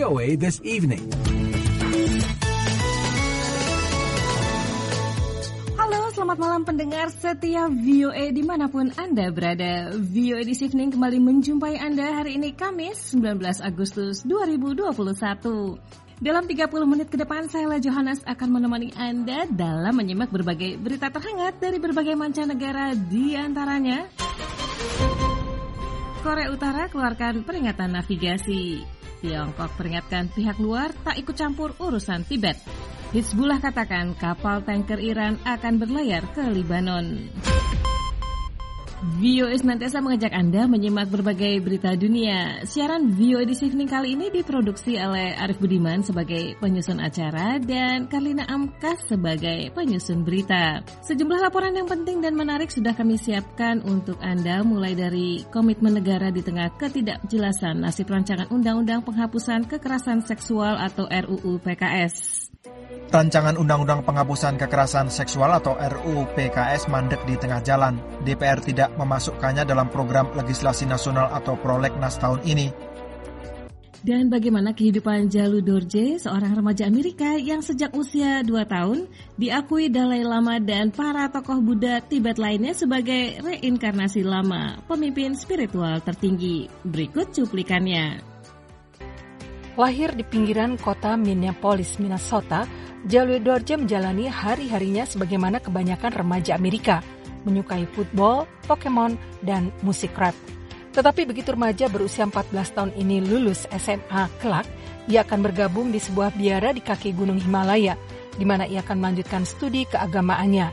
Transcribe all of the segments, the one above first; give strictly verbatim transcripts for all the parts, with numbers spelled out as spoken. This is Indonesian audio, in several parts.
O A This Evening. Selamat malam pendengar setia V O A dimanapun Anda berada. V O A This Evening kembali menjumpai Anda hari ini Kamis sembilan belas Agustus dua ribu dua puluh satu. Dalam tiga puluh menit ke depan saya Johannes akan menemani Anda dalam menyimak berbagai berita terhangat dari berbagai mancanegara, di antaranya Korea Utara keluarkan peringatan navigasi. Tiongkok peringatkan pihak luar tak ikut campur urusan Tibet. Hizbullah katakan kapal tanker Iran akan berlayar ke Libanon. V O A senantiasa mengajak Anda menyimak berbagai berita dunia. Siaran V O A This Evening kali ini diproduksi oleh Arif Budiman sebagai penyusun acara dan Karlina Amkas sebagai penyusun berita. Sejumlah laporan yang penting dan menarik sudah kami siapkan untuk Anda, mulai dari komitmen negara di tengah ketidakjelasan nasib rancangan Undang-Undang Penghapusan Kekerasan Seksual atau R U U P K S. Rancangan Undang-Undang Penghapusan Kekerasan Seksual atau R U U P K S mandek di tengah jalan. D P R tidak memasukkannya dalam program legislasi nasional atau prolegnas tahun ini. Dan bagaimana kehidupan Jalu Dorje, seorang remaja Amerika yang sejak usia dua tahun diakui Dalai Lama dan para tokoh Buddha Tibet lainnya sebagai reinkarnasi lama, pemimpin spiritual tertinggi. Berikut cuplikannya. Lahir di pinggiran kota Minneapolis, Minnesota, Jalu Dorje menjalani hari-harinya sebagaimana kebanyakan remaja Amerika, menyukai football, Pokemon, dan musik rap. Tetapi begitu remaja berusia empat belas tahun ini lulus S M A kelak, ia akan bergabung di sebuah biara di kaki Gunung Himalaya, di mana ia akan melanjutkan studi keagamaannya.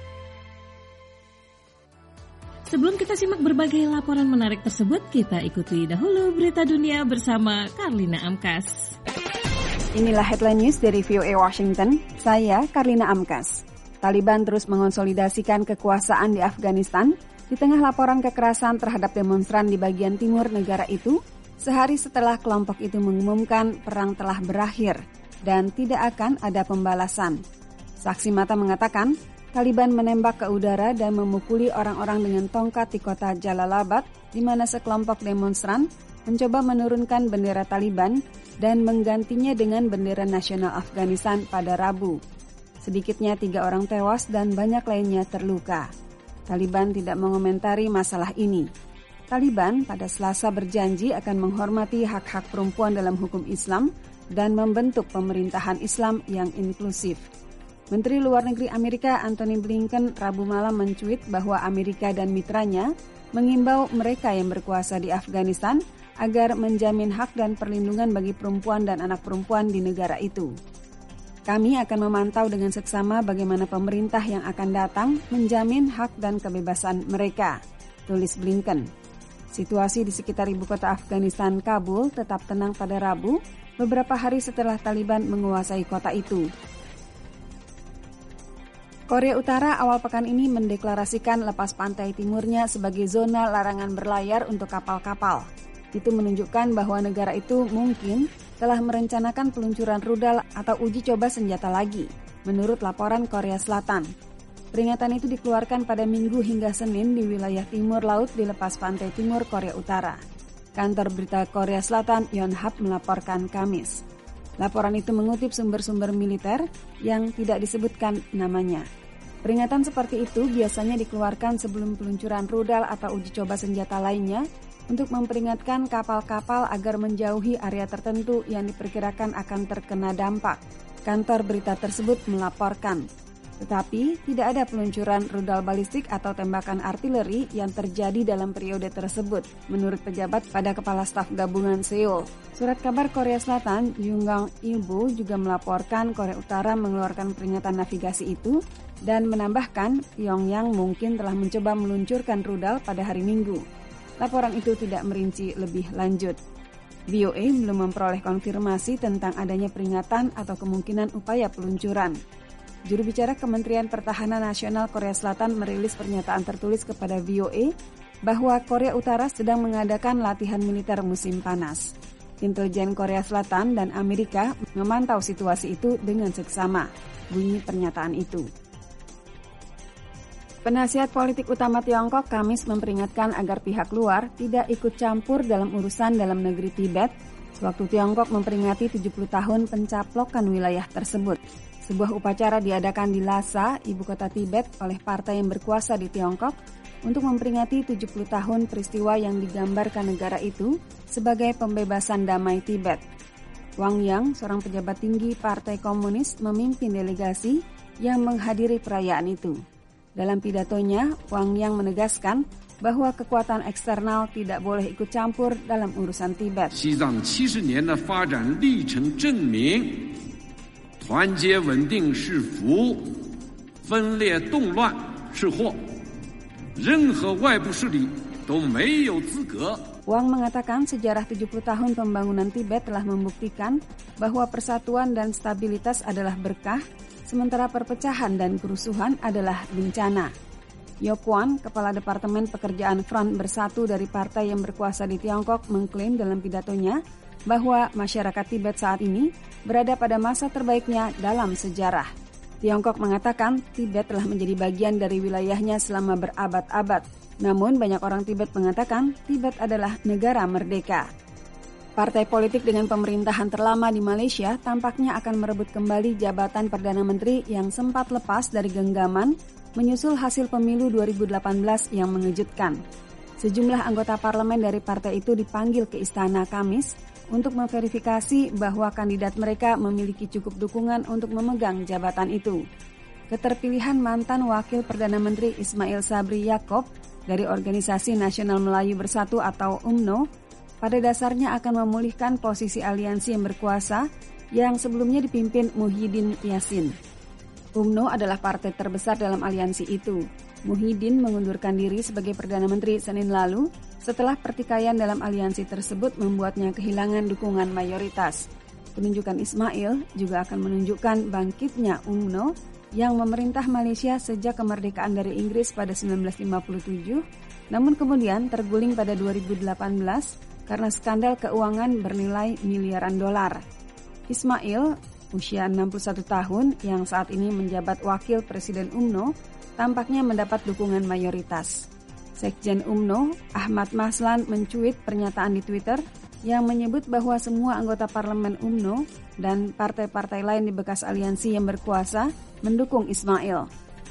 Sebelum kita simak berbagai laporan menarik tersebut, kita ikuti dahulu berita dunia bersama Karlina Amkas. Inilah headline news dari V O A Washington, saya Karlina Amkas. Taliban terus mengonsolidasikan kekuasaan di Afghanistan di tengah laporan kekerasan terhadap demonstran di bagian timur negara itu, sehari setelah kelompok itu mengumumkan perang telah berakhir dan tidak akan ada pembalasan. Saksi mata mengatakan, Taliban menembak ke udara dan memukuli orang-orang dengan tongkat di kota Jalalabad, di mana sekelompok demonstran mencoba menurunkan bendera Taliban dan menggantinya dengan bendera nasional Afghanistan pada Rabu. Sedikitnya tiga orang tewas dan banyak lainnya terluka. Taliban tidak mengomentari masalah ini. Taliban pada Selasa berjanji akan menghormati hak-hak perempuan dalam hukum Islam dan membentuk pemerintahan Islam yang inklusif. Menteri Luar Negeri Amerika Antony Blinken Rabu malam mencuit bahwa Amerika dan mitranya mengimbau mereka yang berkuasa di Afghanistan agar menjamin hak dan perlindungan bagi perempuan dan anak perempuan di negara itu. Kami akan memantau dengan seksama bagaimana pemerintah yang akan datang menjamin hak dan kebebasan mereka, tulis Blinken. Situasi di sekitar ibu kota Afghanistan, Kabul, tetap tenang pada Rabu, beberapa hari setelah Taliban menguasai kota itu. Korea Utara awal pekan ini mendeklarasikan lepas pantai timurnya sebagai zona larangan berlayar untuk kapal-kapal. Itu menunjukkan bahwa negara itu mungkin telah merencanakan peluncuran rudal atau uji coba senjata lagi, menurut laporan Korea Selatan. Peringatan itu dikeluarkan pada Minggu hingga Senin di wilayah timur laut di lepas pantai timur Korea Utara. Kantor berita Korea Selatan Yonhap melaporkan Kamis. Laporan itu mengutip sumber-sumber militer yang tidak disebutkan namanya. Peringatan seperti itu biasanya dikeluarkan sebelum peluncuran rudal atau uji coba senjata lainnya untuk memperingatkan kapal-kapal agar menjauhi area tertentu yang diperkirakan akan terkena dampak. Kantor berita tersebut melaporkan. Tetapi tidak ada peluncuran rudal balistik atau tembakan artileri yang terjadi dalam periode tersebut, menurut pejabat pada Kepala Staf Gabungan Seoul. Surat kabar Korea Selatan, Yonhap Ilbo juga melaporkan Korea Utara mengeluarkan peringatan navigasi itu dan menambahkan Pyongyang mungkin telah mencoba meluncurkan rudal pada hari Minggu. Laporan itu tidak merinci lebih lanjut. V O A belum memperoleh konfirmasi tentang adanya peringatan atau kemungkinan upaya peluncuran. Juru bicara Kementerian Pertahanan Nasional Korea Selatan merilis pernyataan tertulis kepada V O A bahwa Korea Utara sedang mengadakan latihan militer musim panas. Intelijen Korea Selatan dan Amerika memantau situasi itu dengan seksama, bunyi pernyataan itu. Penasihat politik utama Tiongkok Kamis memperingatkan agar pihak luar tidak ikut campur dalam urusan dalam negeri Tibet sewaktu Tiongkok memperingati tujuh puluh tahun pencaplokan wilayah tersebut. Sebuah upacara diadakan di Lhasa, ibu kota Tibet, oleh partai yang berkuasa di Tiongkok untuk memperingati tujuh puluh tahun peristiwa yang digambarkan negara itu sebagai pembebasan damai Tibet. Wang Yang, seorang pejabat tinggi Partai Komunis, memimpin delegasi yang menghadiri perayaan itu. Dalam pidatonya, Wang Yang menegaskan bahwa kekuatan eksternal tidak boleh ikut campur dalam urusan Tibet. Xizang tujuh puluh年的发展历程证明，团结稳定是福，分裂动乱是祸，任何外部势力都没有资格。 Wang mengatakan sejarah tujuh puluh tahun pembangunan Tibet telah membuktikan bahwa persatuan dan stabilitas adalah berkah, sementara perpecahan dan kerusuhan adalah bencana. Yopuan, Kepala Departemen Pekerjaan Front Bersatu dari partai yang berkuasa di Tiongkok, mengklaim dalam pidatonya bahwa masyarakat Tibet saat ini berada pada masa terbaiknya dalam sejarah. Tiongkok mengatakan Tibet telah menjadi bagian dari wilayahnya selama berabad-abad. Namun banyak orang Tibet mengatakan Tibet adalah negara merdeka. Partai politik dengan pemerintahan terlama di Malaysia tampaknya akan merebut kembali jabatan Perdana Menteri yang sempat lepas dari genggaman menyusul hasil pemilu dua ribu delapan belas yang mengejutkan. Sejumlah anggota parlemen dari partai itu dipanggil ke istana Kamis untuk memverifikasi bahwa kandidat mereka memiliki cukup dukungan untuk memegang jabatan itu. Keterpilihan mantan Wakil Perdana Menteri Ismail Sabri Yaakob dari Organisasi Nasional Melayu Bersatu atau U M N O pada dasarnya akan memulihkan posisi aliansi yang berkuasa yang sebelumnya dipimpin Muhyiddin Yassin. U M N O adalah partai terbesar dalam aliansi itu. Muhyiddin mengundurkan diri sebagai Perdana Menteri Senin lalu setelah pertikaian dalam aliansi tersebut membuatnya kehilangan dukungan mayoritas. Penunjukan Ismail juga akan menunjukkan bangkitnya U M N O yang memerintah Malaysia sejak kemerdekaan dari Inggris pada sembilan belas lima puluh tujuh, namun kemudian terguling pada dua ribu delapan belas karena skandal keuangan bernilai miliaran dolar. Ismail, usia enam puluh satu tahun, yang saat ini menjabat Wakil Presiden U M N O, tampaknya mendapat dukungan mayoritas. Sekjen U M N O, Ahmad Maslan, mencuit pernyataan di Twitter yang menyebut bahwa semua anggota parlemen U M N O dan partai-partai lain di bekas aliansi yang berkuasa mendukung Ismail.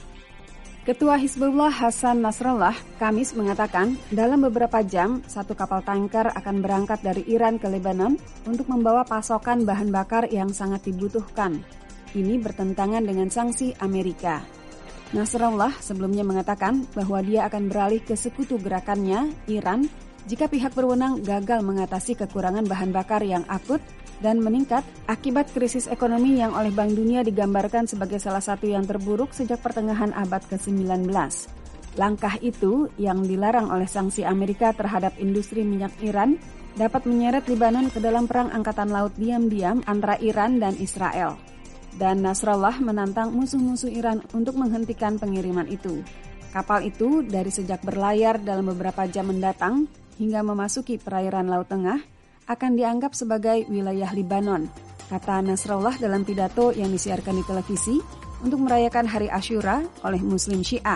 Ketua Hizbullah Hasan Nasrallah Kamis mengatakan dalam beberapa jam satu kapal tanker akan berangkat dari Iran ke Lebanon untuk membawa pasokan bahan bakar yang sangat dibutuhkan. Ini bertentangan dengan sanksi Amerika. Nasrallah sebelumnya mengatakan bahwa dia akan beralih ke sekutu gerakannya, Iran, jika pihak berwenang gagal mengatasi kekurangan bahan bakar yang akut dan meningkat akibat krisis ekonomi yang oleh Bank Dunia digambarkan sebagai salah satu yang terburuk sejak pertengahan abad ke sembilan belas. Langkah itu yang dilarang oleh sanksi Amerika terhadap industri minyak Iran dapat menyeret Lebanon ke dalam perang angkatan laut diam-diam antara Iran dan Israel. Dan Nasrallah menantang musuh-musuh Iran untuk menghentikan pengiriman itu. Kapal itu dari sejak berlayar dalam beberapa jam mendatang hingga memasuki perairan Laut Tengah akan dianggap sebagai wilayah Lebanon, kata Nasrallah dalam pidato yang disiarkan di televisi untuk merayakan Hari Asyura oleh Muslim Syiah.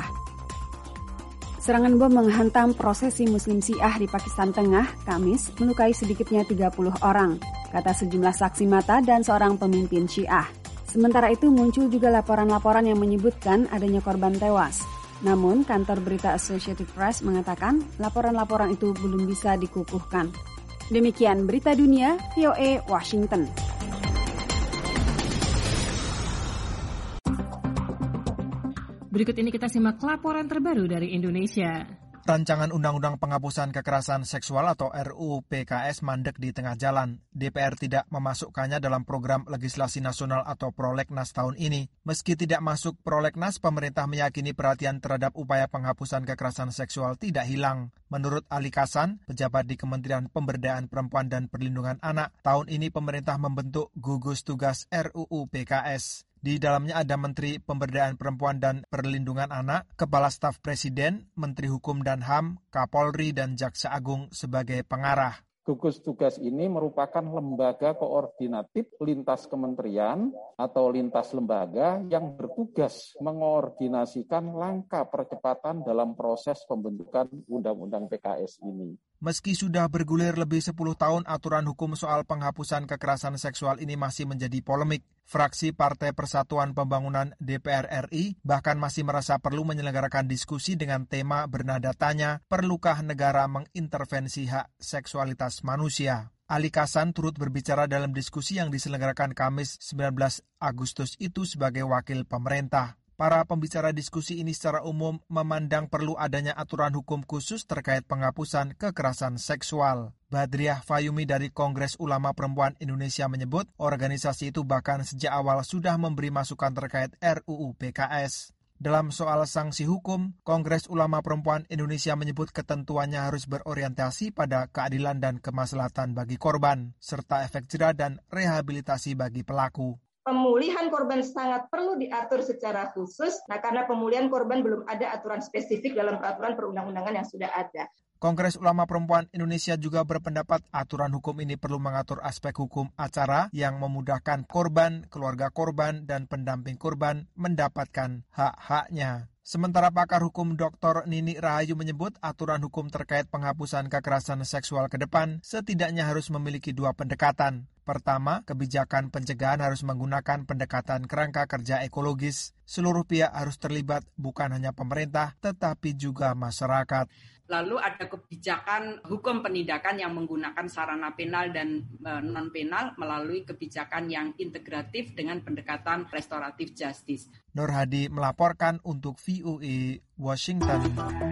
Serangan bom menghantam prosesi Muslim Syiah di Pakistan Tengah, Kamis, melukai sedikitnya tiga puluh orang, kata sejumlah saksi mata dan seorang pemimpin Syiah. Sementara itu muncul juga laporan-laporan yang menyebutkan adanya korban tewas. Namun, kantor berita Associated Press mengatakan laporan-laporan itu belum bisa dikukuhkan. Demikian berita dunia, V O A Washington. Berikut ini kita simak laporan terbaru dari Indonesia. Rancangan Undang-Undang Penghapusan Kekerasan Seksual atau R U U P K S mandek di tengah jalan. D P R tidak memasukkannya dalam program legislasi nasional atau Prolegnas tahun ini. Meski tidak masuk Prolegnas, pemerintah meyakini perhatian terhadap upaya penghapusan kekerasan seksual tidak hilang. Menurut Ali Kasan, pejabat di Kementerian Pemberdayaan Perempuan dan Perlindungan Anak, tahun ini pemerintah membentuk gugus tugas R U U P K S. Di dalamnya ada Menteri Pemberdayaan Perempuan dan Perlindungan Anak, Kepala Staf Presiden, Menteri Hukum dan H A M, Kapolri, dan Jaksa Agung sebagai pengarah. Gugus tugas ini merupakan lembaga koordinatif lintas kementerian atau lintas lembaga yang bertugas mengoordinasikan langkah percepatan dalam proses pembentukan Undang-Undang P K S ini. Meski sudah bergulir lebih sepuluh tahun, aturan hukum soal penghapusan kekerasan seksual ini masih menjadi polemik. Fraksi Partai Persatuan Pembangunan D P R R I bahkan masih merasa perlu menyelenggarakan diskusi dengan tema bernada tanya, perlukah negara mengintervensi hak seksualitas manusia? Ali Kasan turut berbicara dalam diskusi yang diselenggarakan Kamis sembilan belas Agustus itu sebagai wakil pemerintah. Para pembicara diskusi ini secara umum memandang perlu adanya aturan hukum khusus terkait penghapusan kekerasan seksual. Badriah Fayumi dari Kongres Ulama Perempuan Indonesia menyebut organisasi itu bahkan sejak awal sudah memberi masukan terkait R U U P K S. Dalam soal sanksi hukum, Kongres Ulama Perempuan Indonesia menyebut ketentuannya harus berorientasi pada keadilan dan kemaslahatan bagi korban, serta efek jera dan rehabilitasi bagi pelaku. Pemulihan korban sangat perlu diatur secara khusus, nah karena pemulihan korban belum ada aturan spesifik dalam peraturan perundang-undangan yang sudah ada. Kongres Ulama Perempuan Indonesia juga berpendapat aturan hukum ini perlu mengatur aspek hukum acara yang memudahkan korban, keluarga korban, dan pendamping korban mendapatkan hak-haknya. Sementara pakar hukum Doktor Nini Rahayu menyebut aturan hukum terkait penghapusan kekerasan seksual ke depan setidaknya harus memiliki dua pendekatan. Pertama, kebijakan pencegahan harus menggunakan pendekatan kerangka kerja ekologis. Seluruh pihak harus terlibat, bukan hanya pemerintah, tetapi juga masyarakat. Lalu ada kebijakan hukum penindakan yang menggunakan sarana penal dan non-penal melalui kebijakan yang integratif dengan pendekatan restoratif justice. Nur Hadi melaporkan untuk V O A Washington.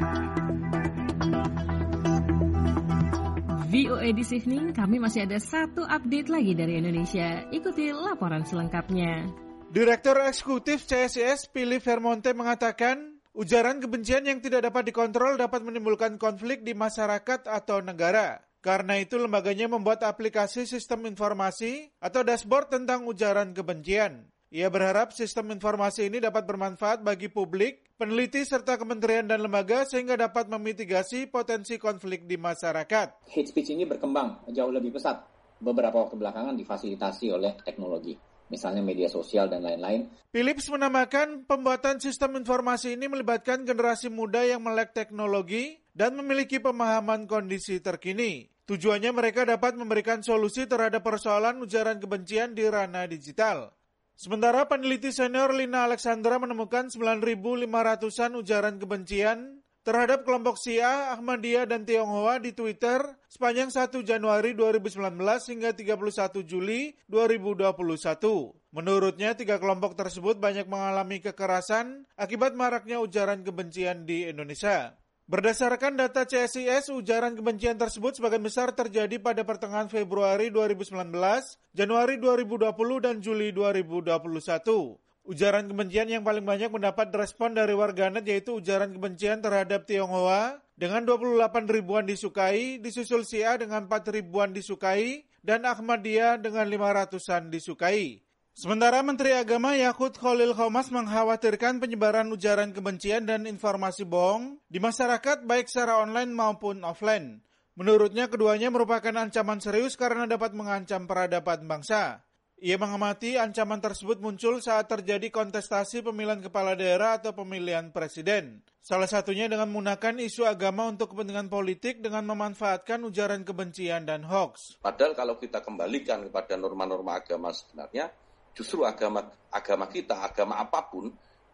V O A This Evening, kami masih ada satu update lagi dari Indonesia. Ikuti laporan selengkapnya. Direktur Eksekutif C S I S, Philip Vermonte mengatakan, ujaran kebencian yang tidak dapat dikontrol dapat menimbulkan konflik di masyarakat atau negara. Karena itu lembaganya membuat aplikasi sistem informasi atau dashboard tentang ujaran kebencian. Ia berharap sistem informasi ini dapat bermanfaat bagi publik, peneliti serta kementerian dan lembaga sehingga dapat memitigasi potensi konflik di masyarakat. Hate speech ini berkembang jauh lebih pesat beberapa waktu belakangan difasilitasi oleh teknologi, misalnya media sosial dan lain-lain. Philips menambahkan pembuatan sistem informasi ini melibatkan generasi muda yang melek teknologi dan memiliki pemahaman kondisi terkini. Tujuannya mereka dapat memberikan solusi terhadap persoalan ujaran kebencian di ranah digital. Sementara peneliti senior Lina Alexandra menemukan sembilan ribu lima ratusan ujaran kebencian terhadap kelompok Syiah, Ahmadiyah, dan Tionghoa di Twitter sepanjang satu Januari dua ribu sembilan belas hingga tiga puluh satu Juli dua ribu dua puluh satu. Menurutnya, tiga kelompok tersebut banyak mengalami kekerasan akibat maraknya ujaran kebencian di Indonesia. Berdasarkan data C S I S, ujaran kebencian tersebut sebagian besar terjadi pada pertengahan Februari dua ribu sembilan belas, Januari dua ribu dua puluh, dan Juli dua ribu dua puluh satu. Ujaran kebencian yang paling banyak mendapat respon dari warganet yaitu ujaran kebencian terhadap Tionghoa dengan dua puluh delapan ribuan disukai, disusul Syiah dengan empat ribuan disukai, dan Ahmadiyah dengan lima ratusan disukai. Sementara Menteri Agama Yakut Khalil Khomas mengkhawatirkan penyebaran ujaran kebencian dan informasi bohong di masyarakat baik secara online maupun offline. Menurutnya keduanya merupakan ancaman serius karena dapat mengancam peradaban bangsa. Ia mengamati ancaman tersebut muncul saat terjadi kontestasi pemilihan kepala daerah atau pemilihan presiden. Salah satunya dengan menggunakan isu agama untuk kepentingan politik dengan memanfaatkan ujaran kebencian dan hoax. Padahal kalau kita kembalikan kepada norma-norma agama sebenarnya, justru agama agama kita, agama apapun,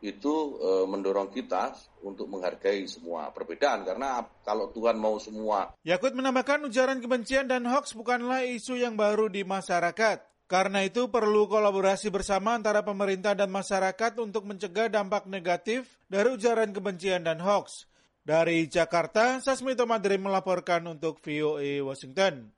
itu e, mendorong kita untuk menghargai semua perbedaan. Karena kalau Tuhan mau semua. Yakut menambahkan ujaran kebencian dan hoax bukanlah isu yang baru di masyarakat. Karena itu perlu kolaborasi bersama antara pemerintah dan masyarakat untuk mencegah dampak negatif dari ujaran kebencian dan hoax. Dari Jakarta, Sasmito Madrim melaporkan untuk V O A Washington.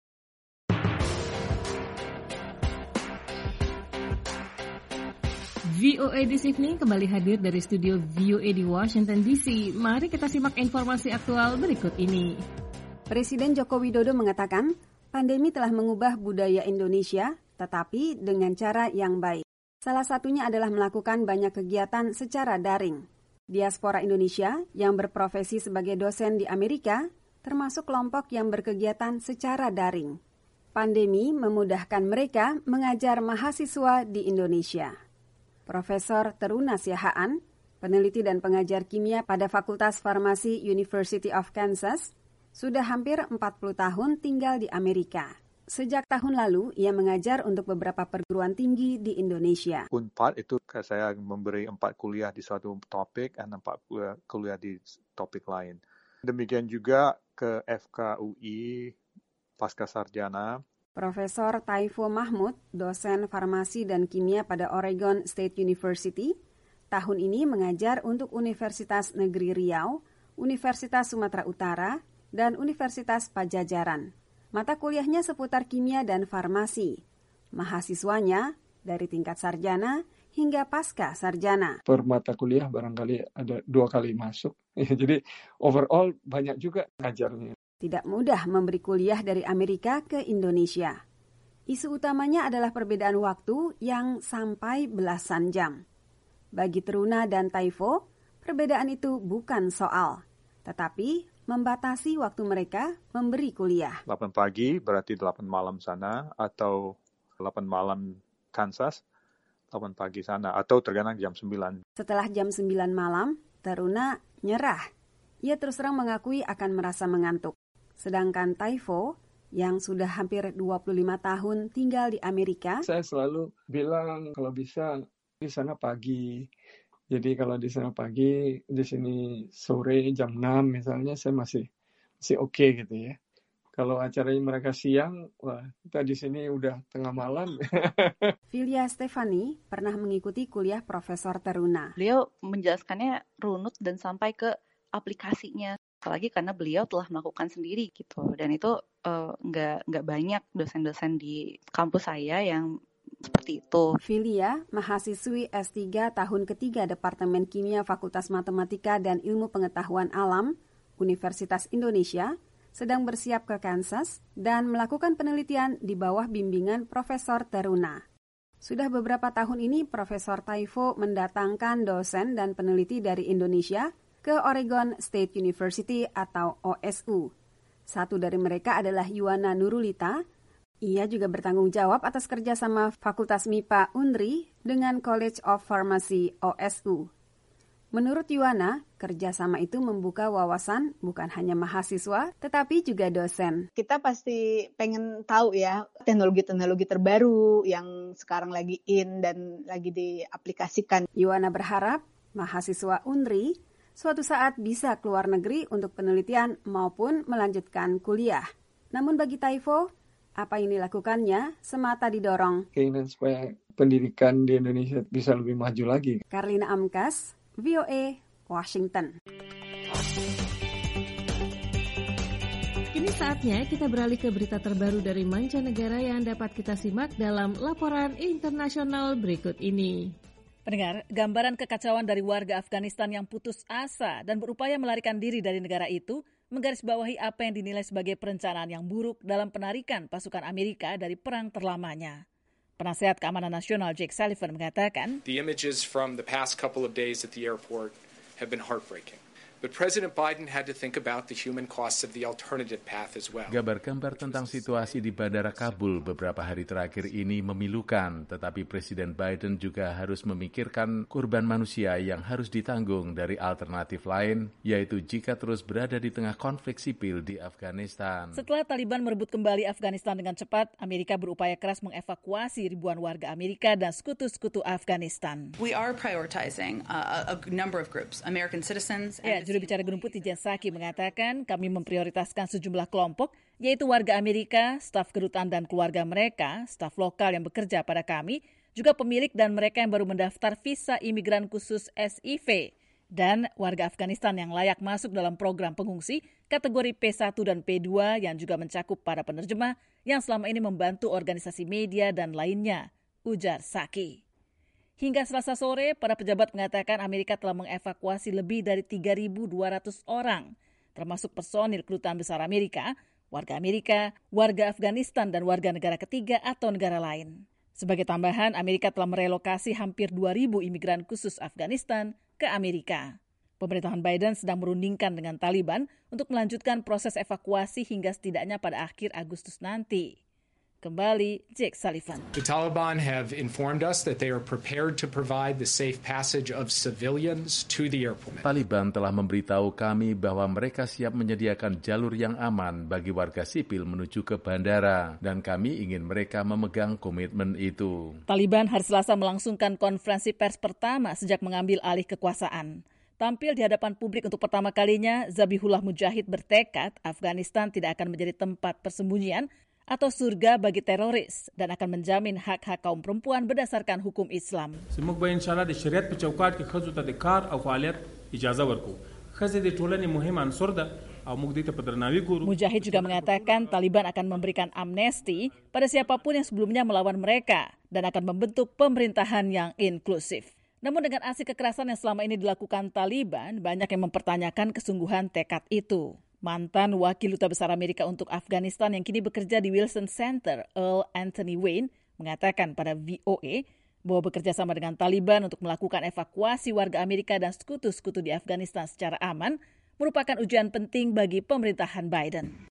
V O A This Evening kembali hadir dari studio V O A di Washington D C. Mari kita simak informasi aktual berikut ini. Presiden Joko Widodo mengatakan, pandemi telah mengubah budaya Indonesia, tetapi dengan cara yang baik. Salah satunya adalah melakukan banyak kegiatan secara daring. Diaspora Indonesia yang berprofesi sebagai dosen di Amerika, termasuk kelompok yang berkegiatan secara daring. Pandemi memudahkan mereka mengajar mahasiswa di Indonesia. Profesor Teruna Siahaan, peneliti dan pengajar kimia pada Fakultas Farmasi University of Kansas, Sudah hampir empat puluh tahun tinggal di Amerika. Sejak tahun lalu, ia mengajar untuk beberapa perguruan tinggi di Indonesia. Unpad itu saya memberi empat kuliah di suatu topik dan empat kuliah di topik lain. Demikian juga ke F K U I, Pasca Sarjana. Profesor Taifo Mahmud, dosen farmasi dan kimia pada Oregon State University, tahun ini mengajar untuk Universitas Negeri Riau, Universitas Sumatera Utara, dan Universitas Pajajaran. Mata kuliahnya seputar kimia dan farmasi. Mahasiswanya dari tingkat sarjana hingga pasca sarjana. Per mata kuliah barangkali ada dua kali masuk. Jadi overall banyak juga ngajarnya. Tidak mudah memberi kuliah dari Amerika ke Indonesia. Isu utamanya adalah perbedaan waktu yang sampai belasan jam. Bagi Teruna dan Taifo, perbedaan itu bukan soal, tetapi membatasi waktu mereka memberi kuliah. delapan pagi berarti delapan malam sana, atau delapan malam Kansas, delapan pagi sana, atau terkadang jam sembilan. Setelah jam sembilan malam, Teruna nyerah. Ia terus terang mengakui akan merasa mengantuk. Sedangkan Taifo, yang sudah hampir dua puluh lima tahun tinggal di Amerika, saya selalu bilang kalau bisa di sana pagi. Jadi kalau di sana pagi, di sini sore jam enam misalnya, saya masih masih oke okay gitu ya. Kalau acaranya mereka siang, wah kita di sini udah tengah malam. Filia Stefani pernah mengikuti kuliah Profesor Teruna. Beliau menjelaskannya runut dan sampai ke aplikasinya. Apalagi karena beliau telah melakukan sendiri gitu. Dan itu uh, nggak nggak banyak dosen-dosen di kampus saya yang seperti itu. Filia, mahasiswi S tiga tahun ketiga Departemen Kimia Fakultas Matematika dan Ilmu Pengetahuan Alam, Universitas Indonesia, sedang bersiap ke Kansas dan melakukan penelitian di bawah bimbingan Profesor Teruna. Sudah beberapa tahun ini, Profesor Taifo mendatangkan dosen dan peneliti dari Indonesia ke Oregon State University atau O S U. Satu dari mereka adalah Yuwana Nurulita. Ia juga bertanggung jawab atas kerjasama Fakultas M I P A U N R I dengan College of Pharmacy O S U. Menurut Yuwana, kerjasama itu membuka wawasan bukan hanya mahasiswa, tetapi juga dosen. Kita pasti pengen tahu ya teknologi-teknologi terbaru yang sekarang lagi in dan lagi diaplikasikan. Yuwana berharap mahasiswa U N R I suatu saat bisa keluar negeri untuk penelitian maupun melanjutkan kuliah. Namun bagi Taifo, apa yang dilakukannya semata didorong keinginan supaya pendidikan di Indonesia bisa lebih maju lagi. Karlina Amkas, V O A, Washington. Kini saatnya kita beralih ke berita terbaru dari mancanegara yang dapat kita simak dalam laporan internasional berikut ini. Pendengar, gambaran kekacauan dari warga Afghanistan yang putus asa dan berupaya melarikan diri dari negara itu menggarisbawahi apa yang dinilai sebagai perencanaan yang buruk dalam penarikan pasukan Amerika dari perang terlamanya. Penasehat Keamanan Nasional Jake Sullivan mengatakan, The images from the past couple of days at the airport have been heartbreaking. But President Biden had to think about the human costs of the alternative path as well. Gambar-gambar tentang situasi di Bandara Kabul beberapa hari terakhir ini memilukan, tetapi Presiden Biden juga harus memikirkan korban manusia yang harus ditanggung dari alternatif lain, yaitu jika terus berada di tengah konflik sipil di Afghanistan. Setelah Taliban merebut kembali Afghanistan dengan cepat, Amerika berupaya keras mengevakuasi ribuan warga Amerika dan sekutu-sekutu Afghanistan. We are prioritizing a, a number of groups, American citizens and Juru bicara Gunung Putih Jen Psaki mengatakan kami memprioritaskan sejumlah kelompok, yaitu warga Amerika, staf kedutaan dan keluarga mereka, staf lokal yang bekerja pada kami, juga pemilik dan mereka yang baru mendaftar visa imigran khusus S I V, dan warga Afghanistan yang layak masuk dalam program pengungsi kategori P satu dan P dua yang juga mencakup para penerjemah yang selama ini membantu organisasi media dan lainnya, ujar Psaki. Hingga Selasa sore, para pejabat mengatakan Amerika telah mengevakuasi lebih dari tiga ribu dua ratus orang, termasuk personil kedutaan besar Amerika, warga Amerika, warga Afghanistan, dan warga negara ketiga atau negara lain. Sebagai tambahan, Amerika telah merelokasi hampir dua ribu imigran khusus Afghanistan ke Amerika. Pemerintahan Biden sedang merundingkan dengan Taliban untuk melanjutkan proses evakuasi hingga setidaknya pada akhir Agustus nanti. Kembali Jake Sullivan. The Taliban have informed us that they are prepared to provide the safe passage of civilians to the airport. Taliban telah memberitahu kami bahwa mereka siap menyediakan jalur yang aman bagi warga sipil menuju ke bandara, dan kami ingin mereka memegang komitmen itu. Taliban hari Selasa melangsungkan konferensi pers pertama sejak mengambil alih kekuasaan. Tampil di hadapan publik untuk pertama kalinya, Zabihullah Mujahid bertekad Afghanistan tidak akan menjadi tempat persembunyian atau surga bagi teroris dan akan menjamin hak-hak kaum perempuan berdasarkan hukum Islam. زموږ به ان شاء الله د شریعت په چوکاټ کې ښځو ته د کار او فعالیت اجازه ورکړو. ښځې د ټولنې مهم عنصر ده او موږ دې ته په درناوي ګورو. Mujahid juga mengatakan Taliban akan memberikan amnesti pada siapapun yang sebelumnya melawan mereka dan akan membentuk pemerintahan yang inklusif. Namun dengan aksi kekerasan yang selama ini dilakukan Taliban, banyak yang mempertanyakan kesungguhan tekad itu. Mantan Wakil Duta Besar Amerika untuk Afghanistan yang kini bekerja di Wilson Center, Earl Anthony Wayne, mengatakan pada V O A bahwa bekerja sama dengan Taliban untuk melakukan evakuasi warga Amerika dan sekutu-sekutu di Afghanistan secara aman merupakan ujian penting bagi pemerintahan Biden.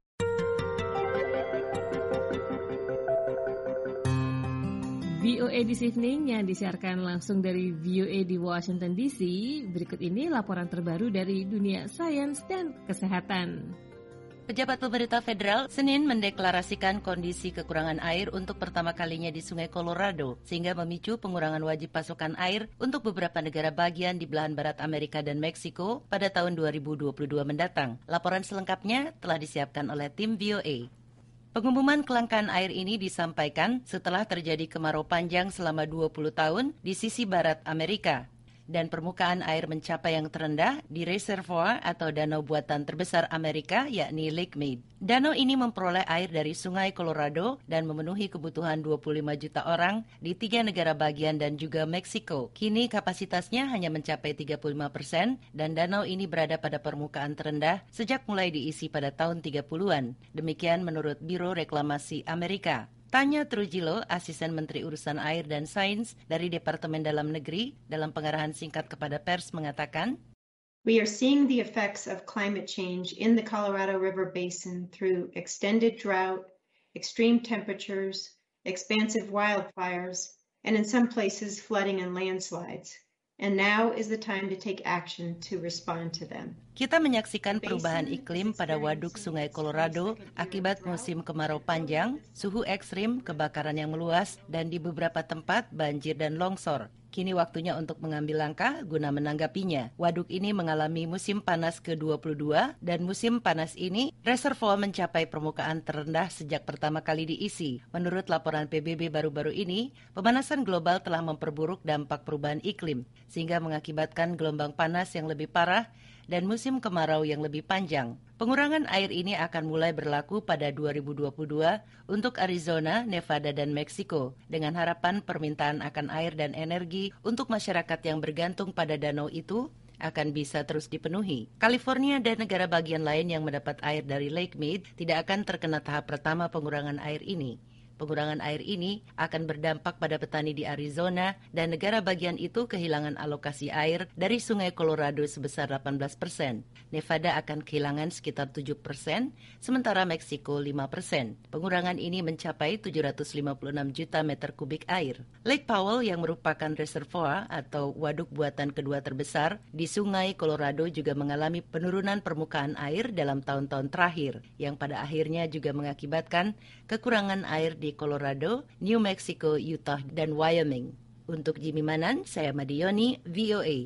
V O A This Evening yang disiarkan langsung dari V O A di Washington D C. Berikut ini laporan terbaru dari dunia sains dan kesehatan. Pejabat pemerintah federal Senin mendeklarasikan kondisi kekurangan air untuk pertama kalinya di Sungai Colorado, sehingga memicu pengurangan wajib pasokan air untuk beberapa negara bagian di belahan barat Amerika dan Meksiko pada tahun dua ribu dua puluh dua mendatang. Laporan selengkapnya telah disiapkan oleh tim V O A. Pengumuman kelangkaan air ini disampaikan setelah terjadi kemarau panjang selama dua puluh tahun di sisi barat Amerika dan permukaan air mencapai yang terendah di reservoir atau danau buatan terbesar Amerika, yakni Lake Mead. Danau ini memperoleh air dari Sungai Colorado dan memenuhi kebutuhan dua puluh lima juta orang di tiga negara bagian dan juga Meksiko. Kini kapasitasnya hanya mencapai tiga puluh lima persen dan danau ini berada pada permukaan terendah sejak mulai diisi pada tahun tiga puluhan. Demikian menurut Biro Reklamasi Amerika. Tanya Trujillo, Asisten Menteri Urusan Air dan Sains dari Departemen Dalam Negeri, dalam pengarahan singkat kepada pers mengatakan, We are seeing the effects of climate change in the Colorado River Basin through extended drought, extreme temperatures, expansive wildfires, and in some places flooding and landslides. And now is the time to take action to respond to them. Kita menyaksikan perubahan iklim pada waduk Sungai Colorado akibat musim kemarau panjang, suhu ekstrim, kebakaran yang meluas, dan di beberapa tempat banjir dan longsor. Kini waktunya untuk mengambil langkah guna menanggapinya. Waduk ini mengalami musim panas ke dua puluh dua dan musim panas ini reservoir mencapai permukaan terendah sejak pertama kali diisi. Menurut laporan P B B baru-baru ini, pemanasan global telah memperburuk dampak perubahan iklim sehingga mengakibatkan gelombang panas yang lebih parah dan musim kemarau yang lebih panjang. Pengurangan air ini akan mulai berlaku pada dua ribu dua puluh dua untuk Arizona, Nevada, dan Meksiko dengan harapan permintaan akan air dan energi untuk masyarakat yang bergantung pada danau itu akan bisa terus dipenuhi. California dan negara bagian lain yang mendapat air dari Lake Mead tidak akan terkena tahap pertama pengurangan air ini. Pengurangan air ini akan berdampak pada petani di Arizona dan negara bagian itu kehilangan alokasi air dari Sungai Colorado sebesar delapan belas persen. Nevada akan kehilangan sekitar tujuh persen, sementara Meksiko lima persen. Pengurangan ini mencapai tujuh ratus lima puluh enam juta meter kubik air. Lake Powell yang merupakan reservoir atau waduk buatan kedua terbesar di Sungai Colorado juga mengalami penurunan permukaan air dalam tahun-tahun terakhir, yang pada akhirnya juga mengakibatkan kekurangan air di Colorado, New Mexico, Utah, dan Wyoming. Untuk Jimmy Manan, saya Madioni, V O A.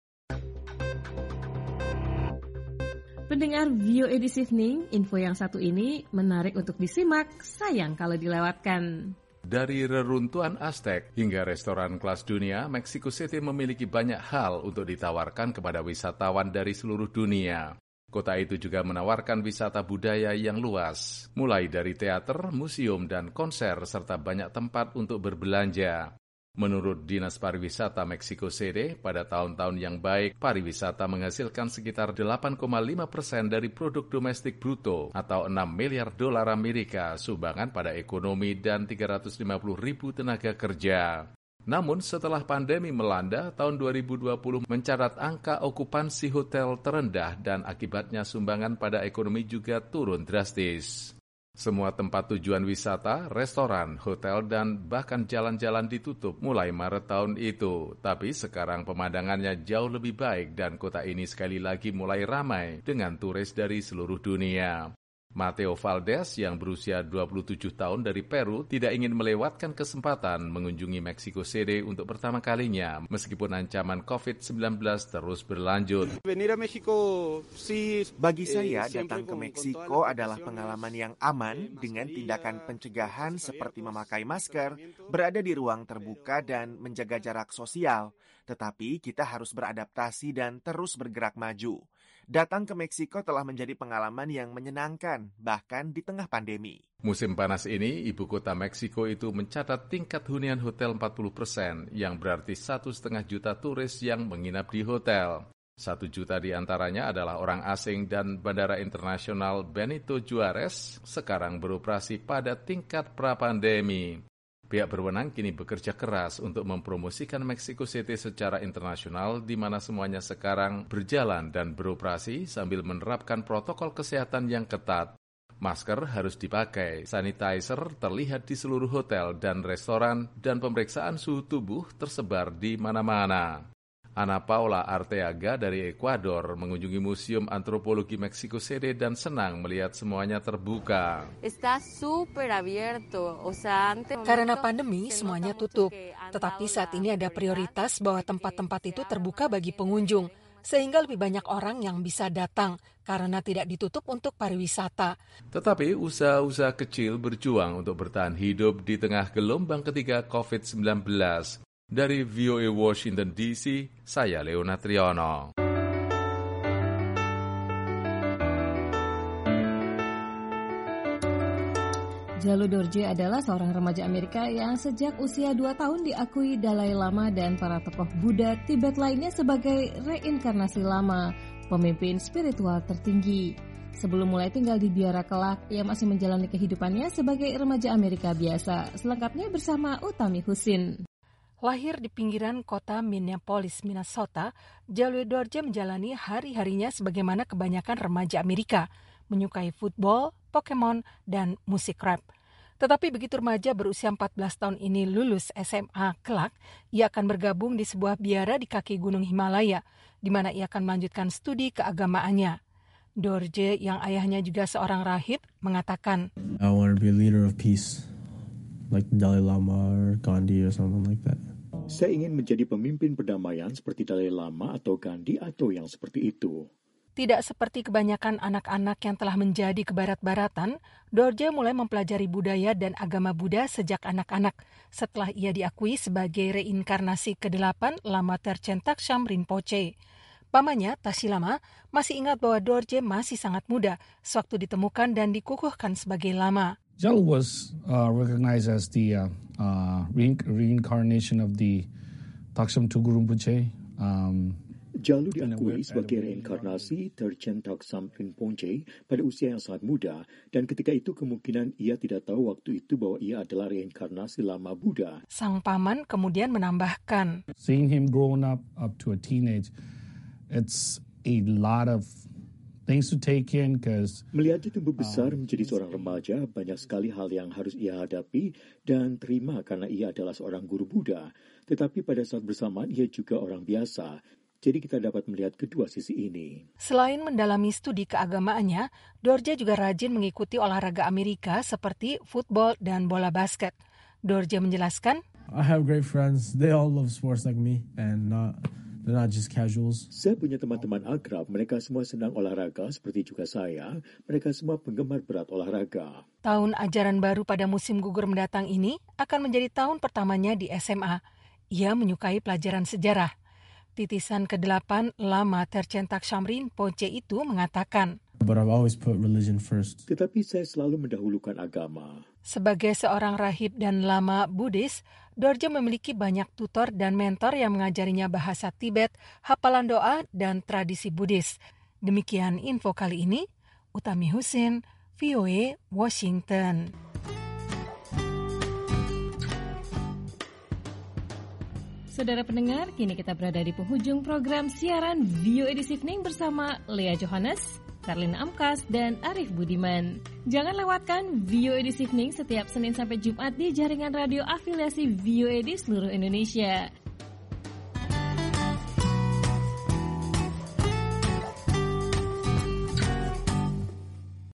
Pendengar V O A This Evening, info yang satu ini menarik untuk disimak, sayang kalau dilewatkan. Dari reruntuhan Aztec hingga restoran kelas dunia, Mexico City memiliki banyak hal untuk ditawarkan kepada wisatawan dari seluruh dunia. Kota itu juga menawarkan wisata budaya yang luas, mulai dari teater, museum, dan konser, serta banyak tempat untuk berbelanja. Menurut Dinas Pariwisata Mexico City, pada tahun-tahun yang baik, pariwisata menghasilkan sekitar delapan koma lima persen dari produk domestik bruto atau enam miliar dolar Amerika, sumbangan pada ekonomi dan tiga ratus lima puluh ribu tenaga kerja. Namun setelah pandemi melanda, tahun dua ribu dua puluh mencatat angka okupansi hotel terendah dan akibatnya sumbangan pada ekonomi juga turun drastis. Semua tempat tujuan wisata, restoran, hotel, dan bahkan jalan-jalan ditutup mulai Maret tahun itu. Tapi sekarang pemandangannya jauh lebih baik dan kota ini sekali lagi mulai ramai dengan turis dari seluruh dunia. Mateo Valdez yang berusia dua puluh tujuh tahun dari Peru tidak ingin melewatkan kesempatan mengunjungi Mexico City untuk pertama kalinya meskipun ancaman covid sembilan belas terus berlanjut. Bagi saya, datang ke Meksiko adalah pengalaman yang aman dengan tindakan pencegahan seperti memakai masker, berada di ruang terbuka dan menjaga jarak sosial. Tetapi kita harus beradaptasi dan terus bergerak maju. Datang ke Meksiko telah menjadi pengalaman yang menyenangkan, bahkan di tengah pandemi. Musim panas ini, ibu kota Meksiko itu mencatat tingkat hunian hotel empat puluh persen, yang berarti satu setengah juta turis yang menginap di hotel. Satu juta di antaranya adalah orang asing dan Bandara Internasional Benito Juarez sekarang beroperasi pada tingkat pra-pandemi. Pihak berwenang kini bekerja keras untuk mempromosikan Mexico City secara internasional di mana semuanya sekarang berjalan dan beroperasi sambil menerapkan protokol kesehatan yang ketat. Masker harus dipakai, sanitizer terlihat di seluruh hotel dan restoran, dan pemeriksaan suhu tubuh tersebar di mana-mana. Ana Paula Arteaga dari Ekuador mengunjungi Museum Antropologi Mexico City dan senang melihat semuanya terbuka. Karena pandemi, semuanya tutup. Tetapi saat ini ada prioritas bahwa tempat-tempat itu terbuka bagi pengunjung, sehingga lebih banyak orang yang bisa datang karena tidak ditutup untuk pariwisata. Tetapi usaha-usaha kecil berjuang untuk bertahan hidup di tengah gelombang ketiga covid sembilan belas. Dari V O A Washington D C, saya Leona Triono. Jalu Dorje adalah seorang remaja Amerika yang sejak usia dua tahun diakui Dalai Lama dan para tokoh Buddha Tibet lainnya sebagai reinkarnasi Lama, pemimpin spiritual tertinggi. Sebelum mulai tinggal di biara kelak, ia masih menjalani kehidupannya sebagai remaja Amerika biasa. Selengkapnya bersama Utami Husin. Lahir di pinggiran kota Minneapolis, Minnesota, Jalu Dorje menjalani hari-harinya sebagaimana kebanyakan remaja Amerika, menyukai football, Pokemon, dan musik rap. Tetapi begitu remaja berusia empat belas tahun ini lulus S M A kelak, ia akan bergabung di sebuah biara di kaki Gunung Himalaya, di mana ia akan melanjutkan studi keagamaannya. Dorje, yang ayahnya juga seorang rahib, mengatakan, I want to be a leader of peace, like Dalai Lama or Gandhi or something like that. Saya ingin menjadi pemimpin perdamaian seperti Dalai Lama atau Gandhi atau yang seperti itu. Tidak seperti kebanyakan anak-anak yang telah menjadi kebarat-baratan, Dorje mulai mempelajari budaya dan agama Buddha sejak anak-anak, setelah ia diakui sebagai reinkarnasi kedelapan Lama Terchen Taksam Rinpoche. Pamannya, Tashi Lama, masih ingat bahwa Dorje masih sangat muda sewaktu ditemukan dan dikukuhkan sebagai lama. Jalu was uh, recognized as the uh, uh, re- reincarnation of the Taksam Tugu Rinpoche. Um, Jalu diakui sebagai reinkarnasi Terchen Taksam Rinpoche pada usia yang sangat muda, dan ketika itu kemungkinan ia tidak tahu waktu itu bahwa ia adalah reinkarnasi Lama Buddha. Sang paman kemudian menambahkan, Seeing him growing up up to a teenage, it's a lot of things to take in because melihatnya tumbuh besar menjadi seorang remaja, banyak sekali hal yang harus ia hadapi dan terima karena ia adalah seorang guru Buddha. Tetapi pada saat bersamaan ia juga orang biasa. Jadi kita dapat melihat kedua sisi ini. Selain mendalami studi keagamaannya, Dorje juga rajin mengikuti olahraga Amerika seperti football dan bola basket. Dorje menjelaskan, I have great friends. They all love sports like me and not they're not just casuals. Saya punya teman-teman akrab, mereka semua senang olahraga seperti juga saya. Mereka semua penggemar berat olahraga. Tahun ajaran baru pada musim gugur mendatang ini akan menjadi tahun pertamanya di S M A. Ia menyukai pelajaran sejarah. Titisan kedelapan Lama Terchen Taksam Rinpoche itu mengatakan, But I've always put religion first. Tetapi saya selalu mendahulukan agama. Sebagai seorang rahib dan lama Buddhis, Dorje memiliki banyak tutor dan mentor yang mengajarinya bahasa Tibet, hafalan doa, dan tradisi Buddhis. Demikian info kali ini. Utami Husin, V O A, Washington. Saudara pendengar, kini kita berada di penghujung program siaran V O A This Evening bersama Lea Johannes, Karlina Amkas, dan Arif Budiman. Jangan lewatkan V O A This Evening setiap Senin sampai Jumat di jaringan radio afiliasi V O A di seluruh Indonesia.